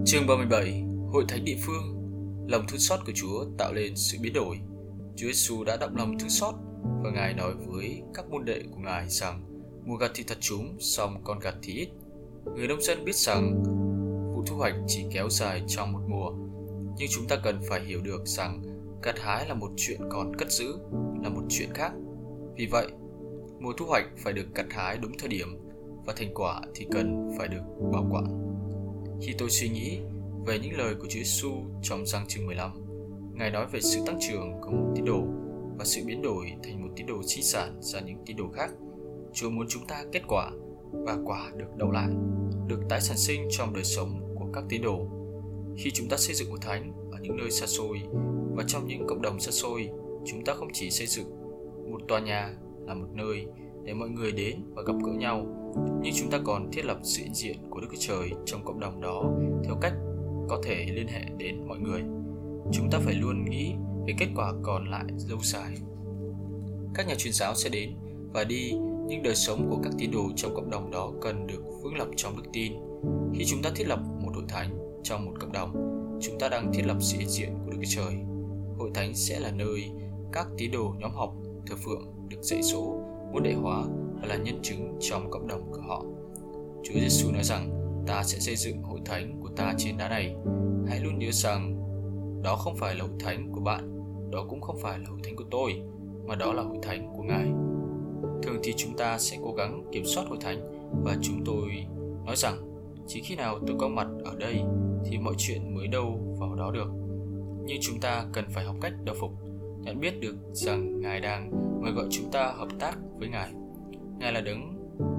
Chương 37. Hội thánh địa phương. Lòng thương xót của Chúa tạo lên sự biến đổi. Chúa Giêsu đã động lòng thương xót và Ngài nói với các môn đệ của Ngài rằng mùa gặt thì thật trúng, song con gặt thì ít. Người nông dân biết rằng vụ thu hoạch chỉ kéo dài trong một mùa, nhưng chúng ta cần phải hiểu được rằng gặt hái là một chuyện, còn cất giữ là một chuyện khác. Vì vậy, mùa thu hoạch phải được gặt hái đúng thời điểm và thành quả thì cần phải được bảo quản. Khi tôi suy nghĩ về những lời của Chúa Giêsu trong Giăng chương 15, Ngài nói về sự tăng trưởng của một tín đồ và sự biến đổi thành một tín đồ sinh sản ra những tín đồ khác. Chúa muốn chúng ta kết quả, và quả được đậu lại, được tái sản sinh trong đời sống của các tín đồ. Khi chúng ta xây dựng hội thánh ở những nơi xa xôi và trong những cộng đồng xa xôi, chúng ta không chỉ xây dựng một tòa nhà là một nơi để mọi người đến và gặp gỡ nhau, nhưng chúng ta còn thiết lập sự hiện diện của Đức Chúa Trời trong cộng đồng đó theo cách có thể liên hệ đến mọi người. Chúng ta phải luôn nghĩ về kết quả còn lại lâu dài. Các nhà truyền giáo sẽ đến và đi, nhưng đời sống của các tín đồ trong cộng đồng đó cần được vững lập trong đức tin. Khi chúng ta thiết lập một hội thánh trong một cộng đồng, chúng ta đang thiết lập sự hiện diện của Đức Chúa Trời. Hội thánh sẽ là nơi các tín đồ nhóm họp, thờ phượng, được dạy dỗ, môn đệ hóa và là nhân chứng trong cộng đồng của họ. Chúa Giêsu nói rằng ta sẽ xây dựng hội thánh của ta trên đá này. Hãy luôn nhớ rằng đó không phải là hội thánh của bạn, đó cũng không phải là hội thánh của tôi, mà đó là hội thánh của Ngài. Thường thì chúng ta sẽ cố gắng kiểm soát hội thánh, và chúng tôi nói rằng chỉ khi nào tôi có mặt ở đây thì mọi chuyện mới đâu vào đó được. Nhưng chúng ta cần phải học cách đầu phục, nhận biết được rằng Ngài đang mời gọi chúng ta hợp tác với Ngài. Ngài là đấng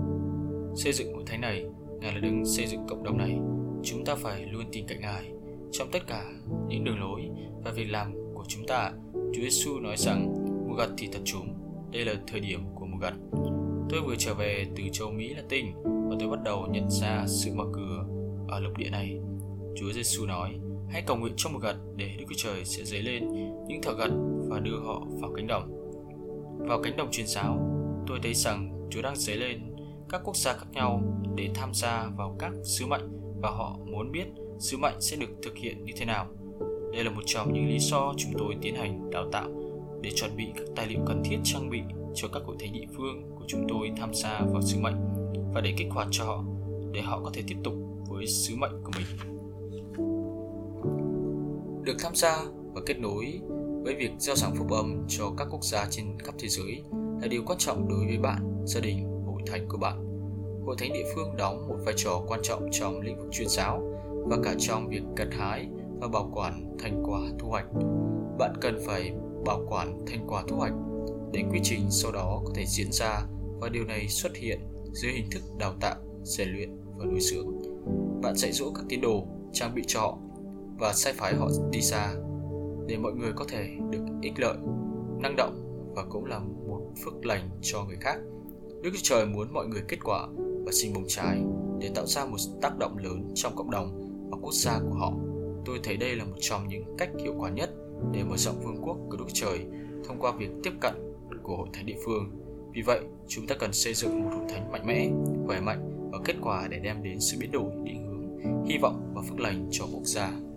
xây dựng hội thánh này, Ngài là đấng xây dựng cộng đồng này. Chúng ta phải luôn tin cậy Ngài trong tất cả những đường lối và việc làm của chúng ta. Chúa Giêsu nói rằng mùa gặt thì thật trúng, đây là thời điểm của mùa gặt. Tôi vừa trở về từ châu Mỹ Latin và tôi bắt đầu nhận ra sự mở cửa ở lục địa này. Chúa Giêsu nói, hãy cầu nguyện trong mùa gặt để Đức Chúa Trời sẽ dấy lên những thợ gặt và đưa họ vào cánh đồng. Vào cánh đồng truyền giáo, tôi thấy rằng Chúa đang dấy lên các quốc gia khác nhau để tham gia vào các sứ mệnh, và họ muốn biết sứ mệnh sẽ được thực hiện như thế nào. Đây là một trong những lý do chúng tôi tiến hành đào tạo để chuẩn bị các tài liệu cần thiết trang bị cho các hội thánh địa phương của chúng tôi tham gia vào sứ mệnh, và để kích hoạt cho họ để họ có thể tiếp tục với sứ mệnh của mình. Được tham gia và kết nối với việc gieo giảng phúc âm cho các quốc gia trên khắp thế giới là điều quan trọng đối với bạn, gia đình, hội thánh của bạn. Hội thánh địa phương đóng một vai trò quan trọng trong lĩnh vực truyền giáo và cả trong việc gặt hái và bảo quản thành quả thu hoạch. Bạn cần phải bảo quản thành quả thu hoạch để quy trình sau đó có thể diễn ra, và điều này xuất hiện dưới hình thức đào tạo, rèn luyện và nuôi dưỡng. Bạn dạy dỗ các tín đồ, trang bị cho họ và sai phái họ đi xa để mọi người có thể được ích lợi, năng động và cũng là một phước lành cho người khác. Đức Chúa Trời muốn mọi người kết quả và sinh bông trái để tạo ra một tác động lớn trong cộng đồng và quốc gia của họ. Tôi thấy đây là một trong những cách hiệu quả nhất để mở rộng vương quốc của Đức Chúa Trời thông qua việc tiếp cận của hội thánh địa phương. Vì vậy, chúng ta cần xây dựng một hội thánh mạnh mẽ, khỏe mạnh và kết quả để đem đến sự biến đổi, định hướng, hy vọng và phước lành cho quốc gia.